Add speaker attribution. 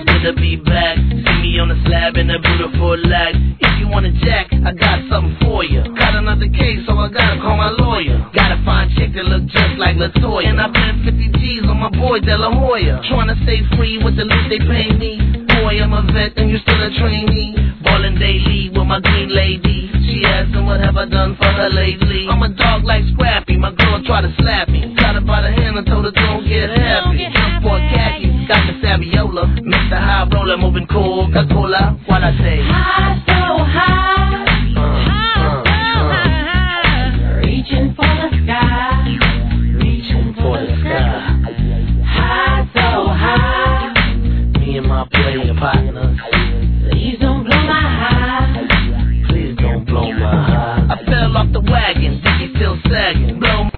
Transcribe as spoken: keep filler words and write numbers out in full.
Speaker 1: good to be back. See me on the slab in a beautiful lag. If you want a jack, I got something for you. Got another case, so I gotta call my lawyer. Gotta find a chick that look just like LaToya. And I spent fifty G's on my boy De La Hoya. Tryna stay free with the loot they pay me. Boy, I'm a vet and you still a trainee. Ballin' daily with my green lady. She asking what have I done for her lately. I'm a dog like Scrappy, my girl try to slap me. Got her by the hand and told her don't get happy. Jump for khakis, got the Saviola. Mister High Roller moving cool, Coca-Cola. What I say?
Speaker 2: High, so high.
Speaker 1: Uh, uh, uh.
Speaker 2: Reaching for the sky.
Speaker 1: Reaching for the sky.
Speaker 2: High, so high.
Speaker 1: Me and my player partners.
Speaker 2: Please don't blow my high.
Speaker 1: Please don't blow my high. I fell off the wagon, Dickie still sagging.